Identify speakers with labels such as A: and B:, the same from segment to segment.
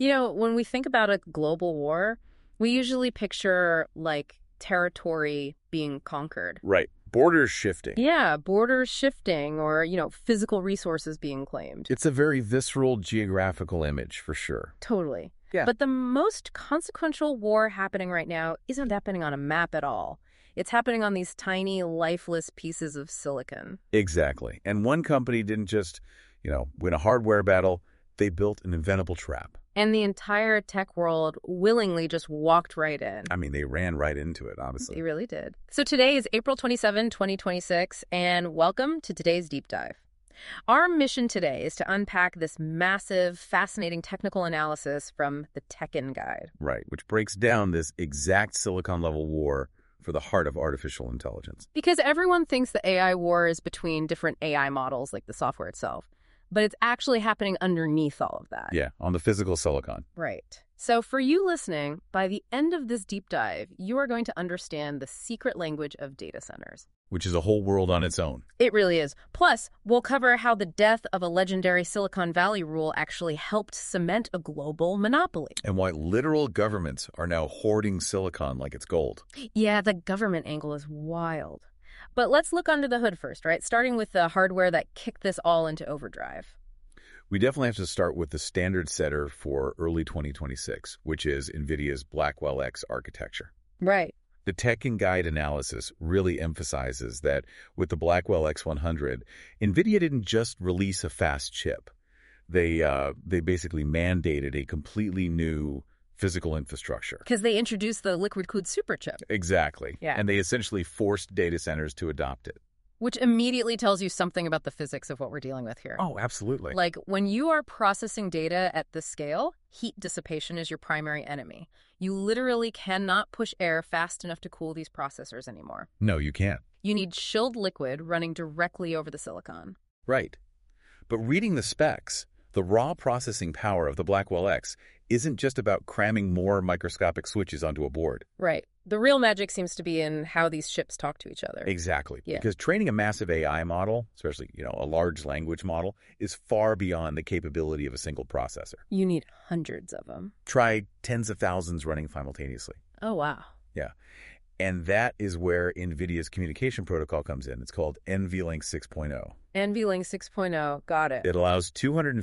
A: When we think about a global war, we usually picture, like, territory being conquered.
B: Right. Borders shifting.
A: Yeah, borders shifting or, physical resources being claimed.
B: It's a very visceral geographical image, for sure.
A: Totally.
B: Yeah.
A: But the most consequential war happening right now isn't happening on a map at all. It's happening on these tiny, lifeless pieces of silicon.
B: Exactly. And one company didn't just, win a hardware battle. They built an inventable trap.
A: And the entire tech world willingly just walked right in.
B: I mean, they ran right into it, honestly.
A: They really did. So today is April 27, 2026, and welcome to today's Deep Dive. Our mission today is to unpack this massive, fascinating technical analysis from the Tekken Guide.
B: Right, which breaks down this exact silicon-level war for the heart of artificial intelligence.
A: Because everyone thinks the AI war is between different AI models, like the software itself. But it's actually happening underneath all of that.
B: Yeah, on the physical silicon.
A: Right. So for you listening, by the end of this deep dive, you are going to understand the secret language of data centers.
B: Which is a whole world on its own.
A: It really is. Plus, we'll cover how the death of a legendary Silicon Valley rule actually helped cement a global monopoly.
B: And why literal governments are now hoarding silicon like it's gold.
A: Yeah, the government angle is wild. But let's look under the hood first, right? Starting with the hardware that kicked this all into overdrive.
B: We definitely have to start with the standard setter for early 2026, which is NVIDIA's Blackwell-X architecture.
A: Right.
B: The Tekken Guide analysis really emphasizes that with the Blackwell X100, NVIDIA didn't just release a fast chip. They basically mandated a completely new physical infrastructure.
A: Because they introduced the liquid-cooled superchip.
B: Exactly.
A: Yeah.
B: And they essentially forced data centers to adopt it.
A: Which immediately tells you something about the physics of what we're dealing with here.
B: Oh, absolutely.
A: Like, when you are processing data at this scale, heat dissipation is your primary enemy. You literally cannot push air fast enough to cool these processors anymore.
B: No, you can't.
A: You need chilled liquid running directly over the silicon.
B: Right. But reading the specs, the raw processing power of the Blackwell X isn't just about cramming more microscopic switches onto a board.
A: Right. The real magic seems to be in how these chips talk to each other.
B: Exactly.
A: Yeah.
B: Because training a massive AI model, especially, a large language model, is far beyond the capability of a single processor.
A: You need hundreds of them.
B: Try tens of thousands running simultaneously.
A: Oh, wow.
B: Yeah. And that is where NVIDIA's communication protocol comes in. It's called NVLink 6.0.
A: NVLink 6.0, got it.
B: It allows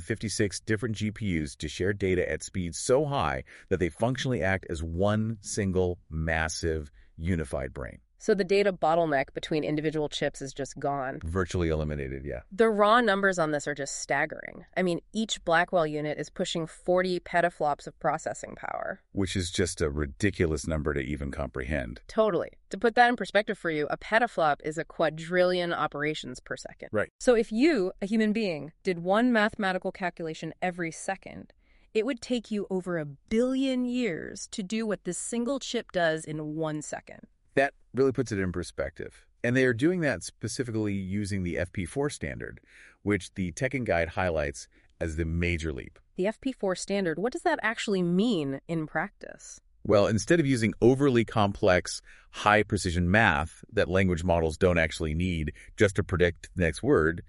B: 256 different GPUs to share data at speeds so high that they functionally act as one single massive unified brain.
A: So the data bottleneck between individual chips is just gone.
B: Virtually eliminated, yeah.
A: The raw numbers on this are just staggering. I mean, each Blackwell unit is pushing 40 petaflops of processing power.
B: Which is just a ridiculous number to even comprehend.
A: Totally. To put that in perspective for you, a petaflop is a quadrillion operations per second.
B: Right.
A: So if you, a human being, did one mathematical calculation every second, it would take you over 1 billion years to do what this single chip does in 1 second.
B: That really puts it in perspective. And they are doing that specifically using the FP4 standard, which the Tekken Guide highlights as the major leap.
A: The FP4 standard, what does that actually mean in practice?
B: Well, instead of using overly complex, high-precision math that language models don't actually need just to predict the next word,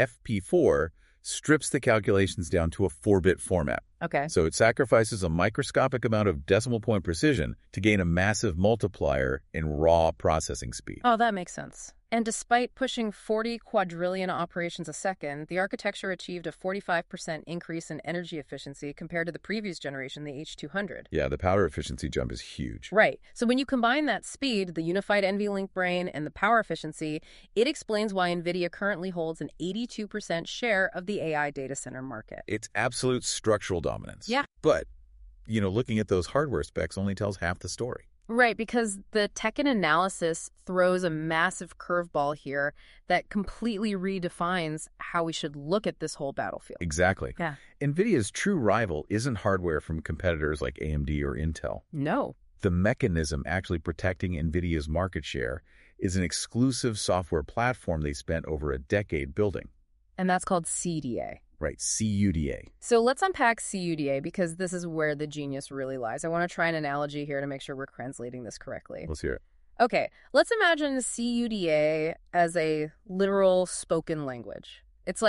B: FP4 strips the calculations down to a 4-bit format.
A: Okay.
B: So it sacrifices a microscopic amount of decimal point precision to gain a massive multiplier in raw processing speed.
A: Oh, that makes sense. And despite pushing 40 quadrillion operations a second, the architecture achieved a 45% increase in energy efficiency compared to the previous generation, the H200.
B: Yeah, the power efficiency jump is huge.
A: Right. So when you combine that speed, the unified NVLink brain, and the power efficiency, it explains why NVIDIA currently holds an 82% share of the AI data center market.
B: It's absolute structural dominance.
A: Yeah.
B: But, looking at those hardware specs only tells half the story.
A: Right, because the Tekken analysis throws a massive curveball here that completely redefines how we should look at this whole battlefield.
B: Exactly.
A: Yeah.
B: NVIDIA's true rival isn't hardware from competitors like AMD or Intel.
A: No.
B: The mechanism actually protecting NVIDIA's market share is an exclusive software platform they spent over a decade building.
A: And that's called CUDA.
B: Right, CUDA.
A: So let's unpack CUDA because this is where the genius really lies. I want to try an analogy here to make sure we're translating this correctly.
B: Let's hear it.
A: Okay, let's imagine CUDA as a literal spoken language. It's like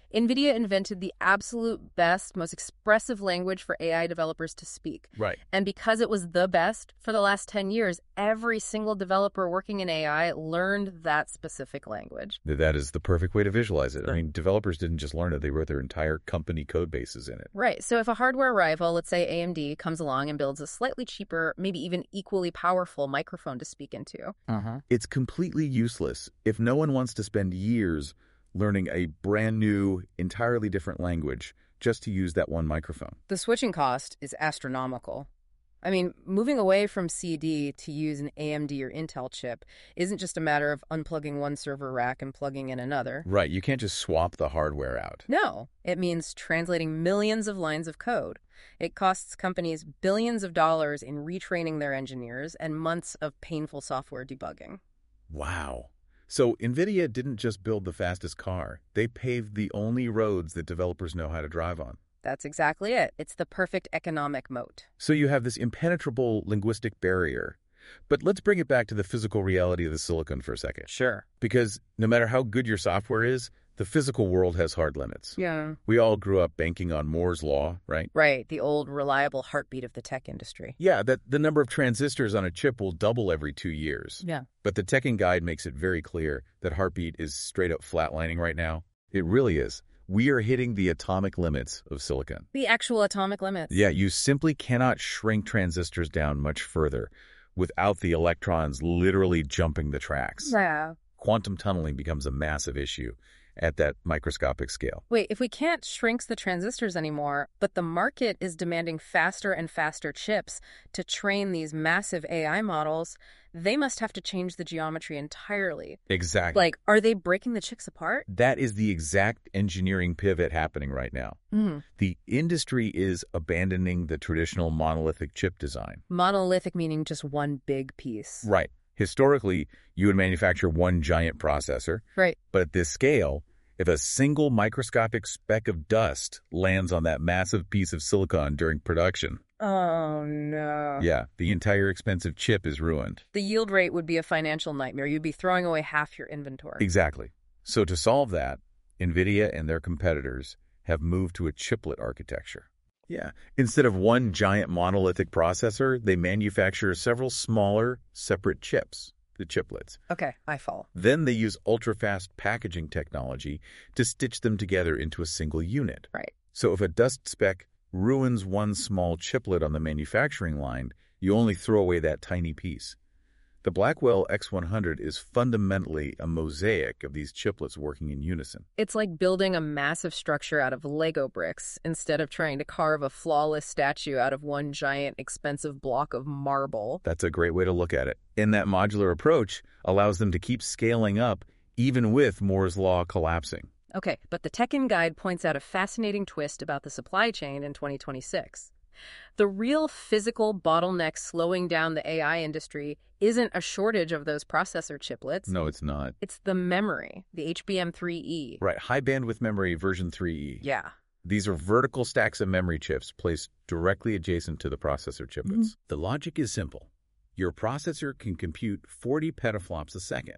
A: NVIDIA invented the absolute best, most expressive language for AI developers to speak.
B: Right.
A: And because it was the best for the last 10 years, every single developer working in AI learned that specific language.
B: That is the perfect way to visualize it. I mean, developers didn't just learn it, they wrote their entire company code bases in it.
A: Right. So if a hardware rival, let's say AMD, comes along and builds a slightly cheaper, maybe even equally powerful microphone to speak into.
B: It's completely useless if no one wants to spend years learning a brand new, entirely different language just to use that one microphone.
A: The switching cost is astronomical. I mean, moving away from CD to use an AMD or Intel chip isn't just a matter of unplugging one server rack and plugging in another.
B: Right, you can't just swap the hardware out.
A: No, it means translating millions of lines of code. It costs companies billions of dollars in retraining their engineers and months of painful software debugging.
B: Wow. So NVIDIA didn't just build the fastest car. They paved the only roads that developers know how to drive on.
A: That's exactly it. It's the perfect economic moat.
B: So you have this impenetrable linguistic barrier. But let's bring it back to the physical reality of the silicon for a second.
A: Sure.
B: Because no matter how good your software is, the physical world has hard limits.
A: Yeah.
B: We all grew up banking on Moore's Law, right?
A: Right, the old reliable heartbeat of the tech industry.
B: Yeah, that the number of transistors on a chip will double every 2 years.
A: Yeah.
B: But the Tekken Guide makes it very clear that heartbeat is straight up flatlining right now. It really is. We are hitting the atomic limits of silicon.
A: The actual atomic limits.
B: Yeah, you simply cannot shrink transistors down much further without the electrons literally jumping the tracks.
A: Yeah.
B: Quantum tunneling becomes a massive issue at that microscopic scale.
A: Wait, if we can't shrink the transistors anymore, but the market is demanding faster and faster chips to train these massive AI models, they must have to change the geometry entirely.
B: Exactly.
A: Like, are they breaking the chips apart?
B: That is the exact engineering pivot happening right now. The industry is abandoning the traditional monolithic chip design.
A: Monolithic meaning just one big piece.
B: Right. Historically, you would manufacture one giant processor.
A: Right.
B: But at this scale, if a single microscopic speck of dust lands on that massive piece of silicon during production,
A: oh, no.
B: yeah, the entire expensive chip is ruined.
A: The yield rate would be a financial nightmare. You'd be throwing away half your inventory.
B: Exactly. So to solve that, NVIDIA and their competitors have moved to a chiplet architecture. Yeah. Instead of one giant monolithic processor, they manufacture several smaller, separate chips, the chiplets.
A: Okay, I follow.
B: Then they use ultra-fast packaging technology to stitch them together into a single unit.
A: Right.
B: So if a dust speck ruins one small chiplet on the manufacturing line, you only throw away that tiny piece. The Blackwell X100 is fundamentally a mosaic of these chiplets working in unison.
A: It's like building a massive structure out of Lego bricks instead of trying to carve a flawless statue out of one giant expensive block of marble.
B: That's a great way to look at it. And that modular approach allows them to keep scaling up even with Moore's Law collapsing.
A: Okay, but the Tekken Guide points out a fascinating twist about the supply chain in 2026. The real physical bottleneck slowing down the AI industry isn't a shortage of those processor chiplets.
B: No, it's not.
A: It's the memory, the HBM3E.
B: Right, high bandwidth memory version 3E.
A: Yeah.
B: These are vertical stacks of memory chips placed directly adjacent to the processor chiplets. The logic is simple. Your processor can compute 40 petaflops a second.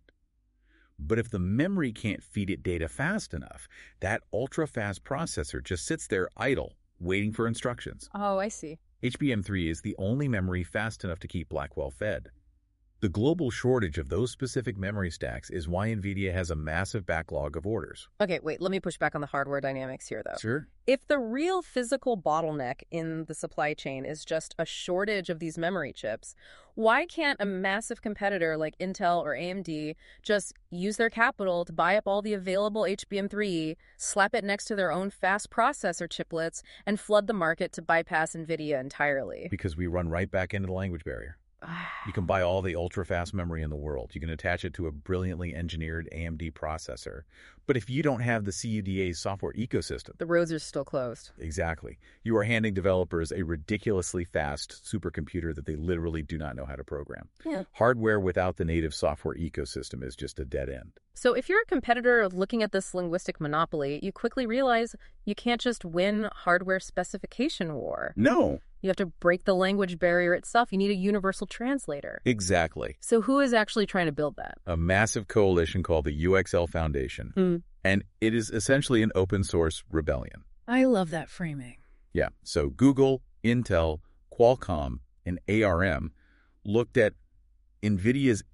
B: But if the memory can't feed it data fast enough, that ultra-fast processor just sits there idle, waiting for instructions.
A: Oh, I see.
B: HBM3 is the only memory fast enough to keep Blackwell fed. The global shortage of those specific memory stacks is why NVIDIA has a massive backlog of orders.
A: Okay, wait, let me push back on the hardware dynamics here, though.
B: Sure.
A: If the real physical bottleneck in the supply chain is just a shortage of these memory chips, why can't a massive competitor like Intel or AMD just use their capital to buy up all the available HBM3E, slap it next to their own fast processor chiplets, and flood the market to bypass NVIDIA entirely?
B: Because we run right back into the language barrier. You can buy all the ultra-fast memory in the world. You can attach it to a brilliantly engineered AMD processor. But if you don't have the CUDA software ecosystem...
A: The roads are still closed.
B: Exactly. You are handing developers a ridiculously fast supercomputer that they literally do not know how to program.
A: Yeah.
B: Hardware without the native software ecosystem is just a dead end.
A: So if you're a competitor looking at this linguistic monopoly, you quickly realize you can't just win hardware specification war.
B: No.
A: You have to break the language barrier itself. You need a universal translator.
B: Exactly.
A: So who is actually trying to build that?
B: A massive coalition called the UXL Foundation. And it is essentially an open source rebellion.
A: I love that framing.
B: Yeah, so Google, Intel, Qualcomm, and ARM looked at NVIDIA's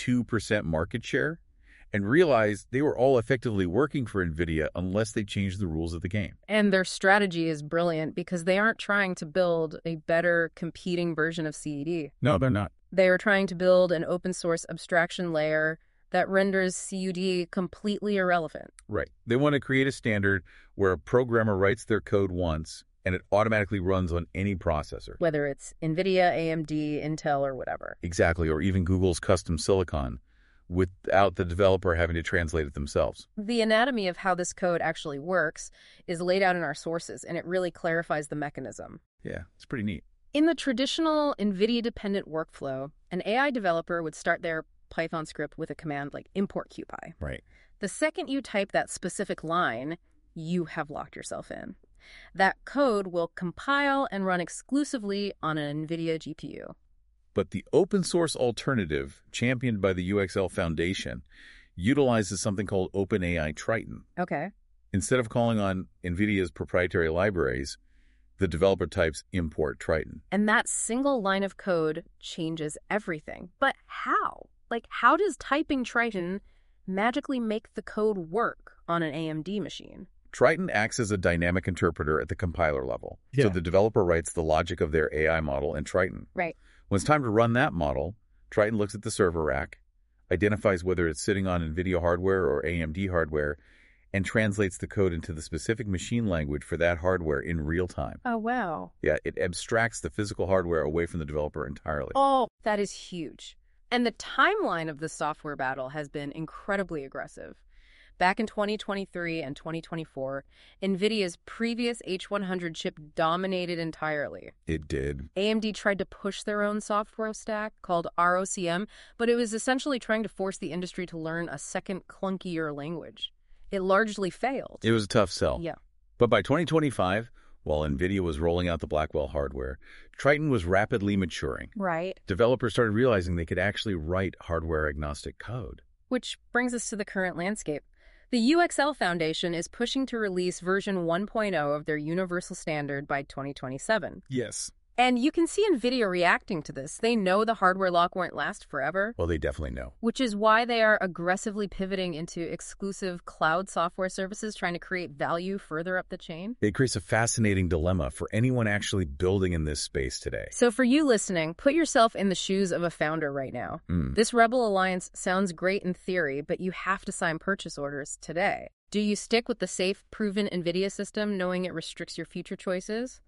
B: 82% market share and realized they were all effectively working for NVIDIA unless they changed the rules of the game.
A: And their strategy is brilliant because they aren't trying to build a better competing version of CAD.
B: No, they're not.
A: They are trying to build an open source abstraction layer that renders CUD completely irrelevant.
B: Right. They want to create a standard where a programmer writes their code once and it automatically runs on any processor.
A: Whether it's NVIDIA, AMD, Intel, or whatever.
B: Exactly, or even Google's custom silicon, without the developer having to translate it themselves.
A: The anatomy of how this code actually works is laid out in our sources, and it really clarifies the mechanism.
B: Yeah, it's pretty neat.
A: In the traditional NVIDIA-dependent workflow, an AI developer would start their Python script with a command like import QPy.
B: Right.
A: The second you type that specific line, you have locked yourself in. That code will compile and run exclusively on an NVIDIA GPU.
B: But the open source alternative, championed by the UXL Foundation, utilizes something called OpenAI Triton.
A: Okay.
B: Instead of calling on NVIDIA's proprietary libraries, the developer types import Triton.
A: And that single line of code changes everything. But how? How does typing Triton magically make the code work on an AMD machine?
B: Triton acts as a dynamic interpreter at the compiler level.
C: Yeah.
B: So the developer writes the logic of their AI model in Triton.
A: Right.
B: When it's time to run that model, Triton looks at the server rack, identifies whether it's sitting on NVIDIA hardware or AMD hardware, and translates the code into the specific machine language for that hardware in real time.
A: Oh, wow.
B: Yeah, it abstracts the physical hardware away from the developer entirely.
A: Oh, that is huge. And the timeline of the software battle has been incredibly aggressive. Back in 2023 and 2024, NVIDIA's previous H100 chip dominated entirely.
B: It did.
A: AMD tried to push their own software stack called ROCm, but it was essentially trying to force the industry to learn a second clunkier language. It largely failed.
B: It was a tough sell.
A: Yeah.
B: But by 2025, while NVIDIA was rolling out the Blackwell hardware, Triton was rapidly maturing.
A: Right.
B: Developers started realizing they could actually write hardware-agnostic code.
A: Which brings us to the current landscape. The UXL Foundation is pushing to release version 1.0 of their universal standard by 2027.
B: Yes.
A: And you can see NVIDIA reacting to this. They know the hardware lock won't last forever.
B: Well, they definitely know.
A: Which is why they are aggressively pivoting into exclusive cloud software services, trying to create value further up the chain.
B: It creates a fascinating dilemma for anyone actually building in this space today.
A: So for you listening, put yourself in the shoes of a founder right now. This Rebel Alliance sounds great in theory, but you have to sign purchase orders today. Do you stick with the safe, proven NVIDIA system, knowing it restricts your future choices?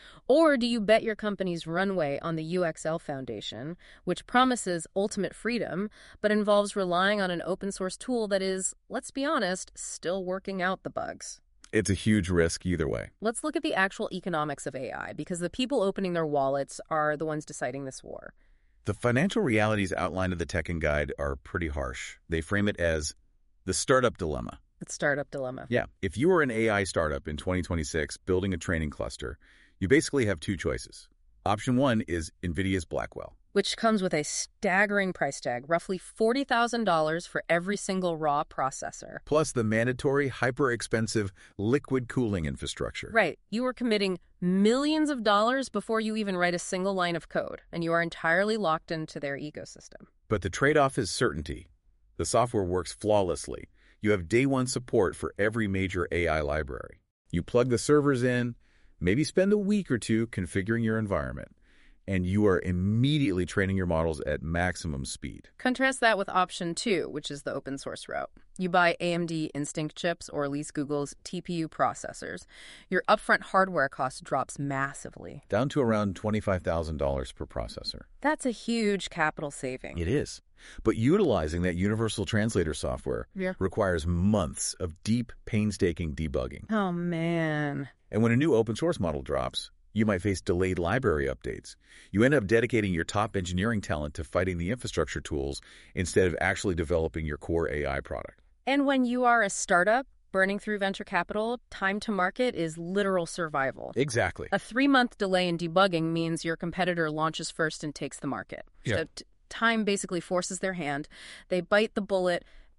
A: Or do you bet your company's runway on the UXL Foundation, which promises ultimate freedom, but involves relying on an open source tool that is, let's be honest, still working out the bugs?
B: It's a huge risk either way.
A: Let's look at the actual economics of AI, because the people opening their wallets are the ones deciding this war.
B: The financial realities outlined in the Tekken Guide are pretty harsh. They frame it as the startup dilemma.
A: The startup dilemma.
B: Yeah, if you were an AI startup in 2026 building a training cluster, you basically have two choices. Option one is NVIDIA's Blackwell,
A: which comes with a staggering price tag, roughly $40,000 for every single raw processor.
B: plus the mandatory hyper-expensive liquid cooling infrastructure.
A: Right. You are committing millions of dollars before you even write a single line of code, and you are entirely locked into their ecosystem.
B: But the trade-off is certainty. The software works flawlessly. You have day one support for every major AI library. You plug the servers in, maybe spend a week or two configuring your environment, and you are immediately training your models at maximum speed.
A: Contrast that with option 2, which is the open source route. You buy AMD Instinct chips or lease Google's TPU processors. Your upfront hardware cost drops massively.
B: Down to around $25,000 per processor.
A: That's a huge capital saving.
B: It is. But utilizing that universal translator software requires months of deep, painstaking debugging.
A: Oh, man.
B: And when a new open source model drops, you might face delayed library updates. You end up dedicating your top engineering talent to fighting the infrastructure tools instead of actually developing your core AI product.
A: And when you are a startup burning through venture capital, time to market is literal survival.
B: Exactly.
A: A 3-month delay in debugging means your competitor launches first and takes the market.
B: Yeah.
A: So time basically forces their hand. They bite the bullet,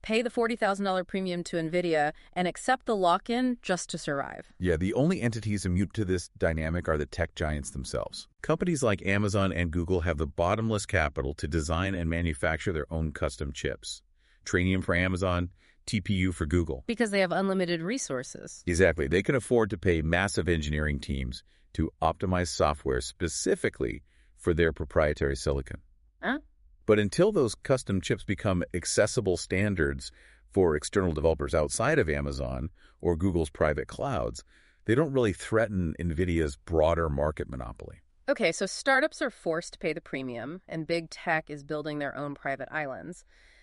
A: pay the $40,000 premium to NVIDIA, and accept the lock-in just to survive.
B: Yeah, the only entities immune to this dynamic are the tech giants themselves. Companies like Amazon and Google have the bottomless capital to design and manufacture their own custom chips. Trainium for Amazon, TPU for Google.
A: Because they have unlimited resources.
B: Exactly. They can afford to pay massive engineering teams to optimize software specifically for their proprietary silicon.
A: Huh?
B: But until those custom chips become accessible standards for external developers outside of Amazon or Google's private clouds, they don't really threaten NVIDIA's broader market monopoly.
A: Okay, so startups are forced to pay the premium, and big tech is building their own private islands.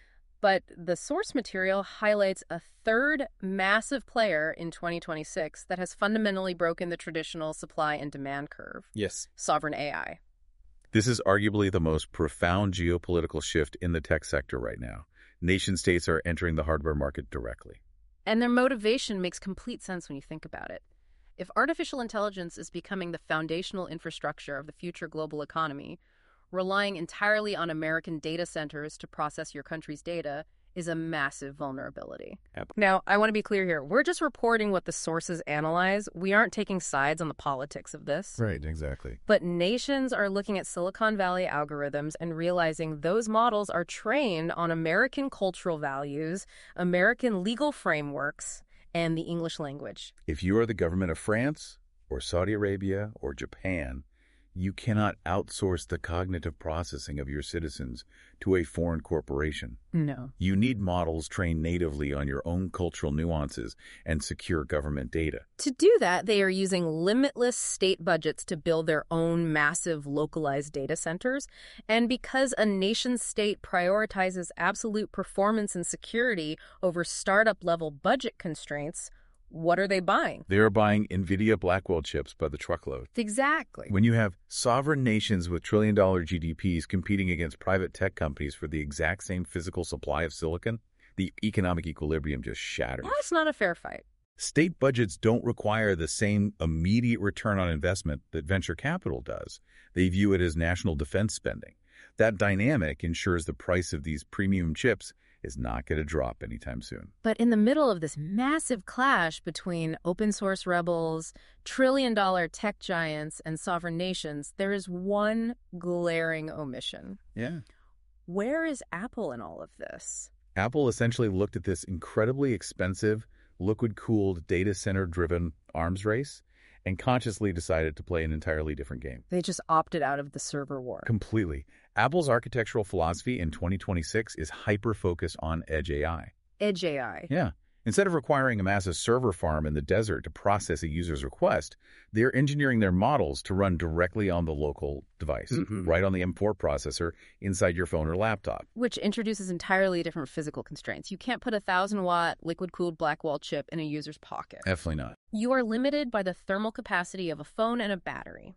A: But the source material highlights a third massive player in 2026 that has fundamentally broken the traditional supply and demand curve.
B: Yes.
A: Sovereign AI.
B: This is arguably the most profound geopolitical shift in the tech sector right now. Nation-states are entering the hardware market directly.
A: And their motivation makes complete sense when you think about it. If artificial intelligence is becoming the foundational infrastructure of the future global economy, relying entirely on American data centers to process your country's data is a massive vulnerability.
B: Yep.
A: Now, I want to be clear here. We're just reporting what the sources analyze. We aren't taking sides on the politics of this.
B: Right, exactly.
A: But nations are looking at Silicon Valley algorithms and realizing those models are trained on American cultural values, American legal frameworks, and the English language.
B: If you are the government of France or Saudi Arabia or Japan, you cannot outsource the cognitive processing of your citizens to a foreign corporation.
A: No.
B: You need models trained natively on your own cultural nuances and secure government data.
A: To do that, they are using limitless state budgets to build their own massive localized data centers. And because a nation-state prioritizes absolute performance and security over startup-level budget constraints, what are they buying?
B: They are buying NVIDIA Blackwell chips by the truckload.
A: Exactly.
B: When you have sovereign nations with trillion-dollar GDPs competing against private tech companies for the exact same physical supply of silicon, the economic equilibrium just shatters.
A: Well, it's not a fair fight.
B: State budgets don't require the same immediate return on investment that venture capital does. They view it as national defense spending. That dynamic ensures the price of these premium chips is not going to drop anytime soon.
A: But in the middle of this massive clash between open source rebels, trillion-dollar tech giants, and sovereign nations, there is one glaring omission.
B: Yeah.
A: Where is Apple in all of this?
B: Apple essentially looked at this incredibly expensive, liquid-cooled, data center-driven arms race and consciously decided to play an entirely different game.
A: They just opted out of the server war.
B: Completely. Apple's architectural philosophy in 2026 is hyper-focused on Edge AI.
A: Edge AI.
B: Yeah. Instead of requiring a massive server farm in the desert to process a user's request, they're engineering their models to run directly on the local device, right on the M4 processor inside your phone or laptop.
A: Which introduces entirely different physical constraints. You can't put a 1,000-watt liquid-cooled Blackwell chip in a user's pocket.
B: Definitely not.
A: You are limited by the thermal capacity of a phone and a battery.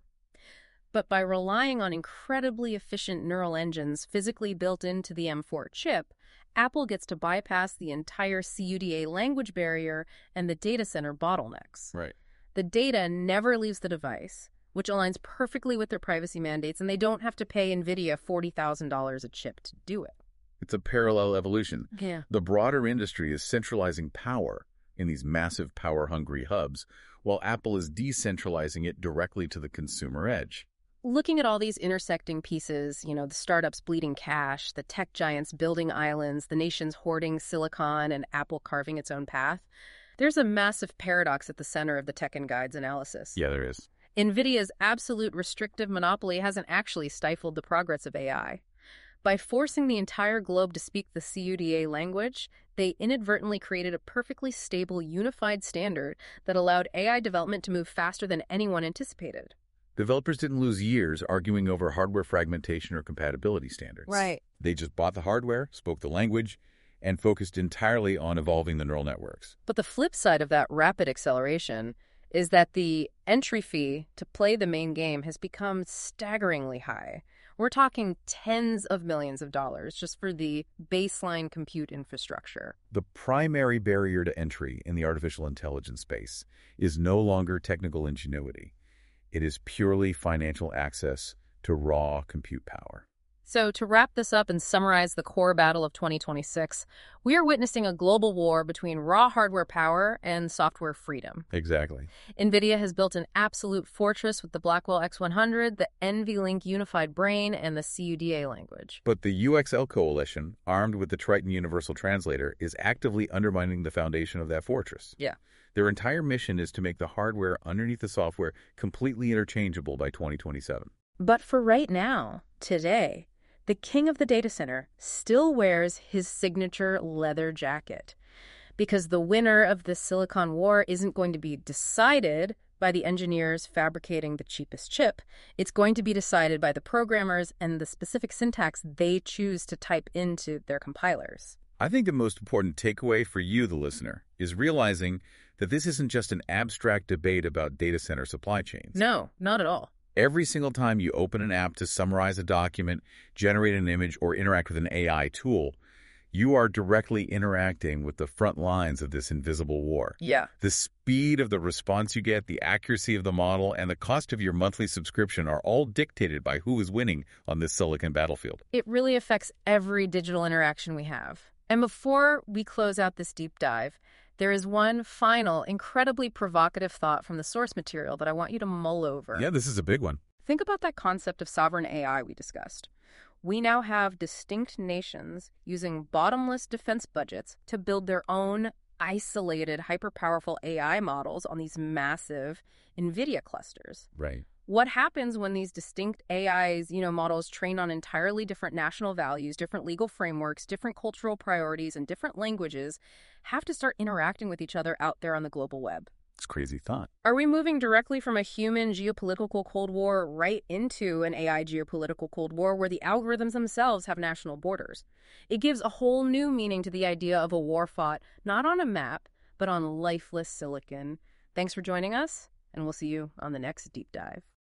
A: But by relying on incredibly efficient neural engines physically built into the M4 chip, Apple gets to bypass the entire CUDA language barrier and the data center bottlenecks.
B: Right.
A: The data never leaves the device, which aligns perfectly with their privacy mandates, and they don't have to pay NVIDIA $40,000 a chip to do it.
B: It's a parallel evolution.
A: Yeah.
B: The broader industry is centralizing power in these massive power-hungry hubs, while Apple is decentralizing it directly to the consumer edge.
A: Looking at all these intersecting pieces, the startups bleeding cash, the tech giants building islands, the nations hoarding silicon, and Apple carving its own path, there's a massive paradox at the center of the Tech and Guides analysis.
B: Yeah, there is.
A: NVIDIA's absolute restrictive monopoly hasn't actually stifled the progress of AI. By forcing the entire globe to speak the CUDA language, they inadvertently created a perfectly stable, unified standard that allowed AI development to move faster than anyone anticipated.
B: Developers didn't lose years arguing over hardware fragmentation or compatibility standards.
A: Right.
B: They just bought the hardware, spoke the language, and focused entirely on evolving the neural networks.
A: But the flip side of that rapid acceleration is that the entry fee to play the main game has become staggeringly high. We're talking tens of millions of dollars just for the baseline compute infrastructure.
B: The primary barrier to entry in the artificial intelligence space is no longer technical ingenuity. It is purely financial access to raw compute power.
A: So to wrap this up and summarize the core battle of 2026, we are witnessing a global war between raw hardware power and software freedom.
B: Exactly.
A: NVIDIA has built an absolute fortress with the Blackwell X100, the NVLink unified brain, and the CUDA language.
B: But the UXL coalition, armed with the Triton Universal Translator, is actively undermining the foundation of that fortress.
A: Yeah.
B: Their entire mission is to make the hardware underneath the software completely interchangeable by 2027.
A: But for right now, today, the king of the data center still wears his signature leather jacket, because the winner of this silicon war isn't going to be decided by the engineers fabricating the cheapest chip. It's going to be decided by the programmers and the specific syntax they choose to type into their compilers.
B: I think the most important takeaway for you, the listener, is realizing that this isn't just an abstract debate about data center supply chains.
A: No, not at all.
B: Every single time you open an app to summarize a document, generate an image, or interact with an AI tool, you are directly interacting with the front lines of this invisible war.
A: Yeah.
B: The speed of the response you get, the accuracy of the model, and the cost of your monthly subscription are all dictated by who is winning on this silicon battlefield.
A: It really affects every digital interaction we have. And before we close out this deep dive, there is one final, incredibly provocative thought from the source material that I want you to mull over.
B: Yeah, this is a big one.
A: Think about that concept of sovereign AI we discussed. We now have distinct nations using bottomless defense budgets to build their own isolated, hyper-powerful AI models on these massive NVIDIA clusters.
B: Right.
A: What happens when these distinct AIs, models train on entirely different national values, different legal frameworks, different cultural priorities, and different languages have to start interacting with each other out there on the global web?
B: It's a crazy thought.
A: Are we moving directly from a human geopolitical Cold War right into an AI geopolitical Cold War where the algorithms themselves have national borders? It gives a whole new meaning to the idea of a war fought not on a map, but on lifeless silicon. Thanks for joining us, and we'll see you on the next deep dive.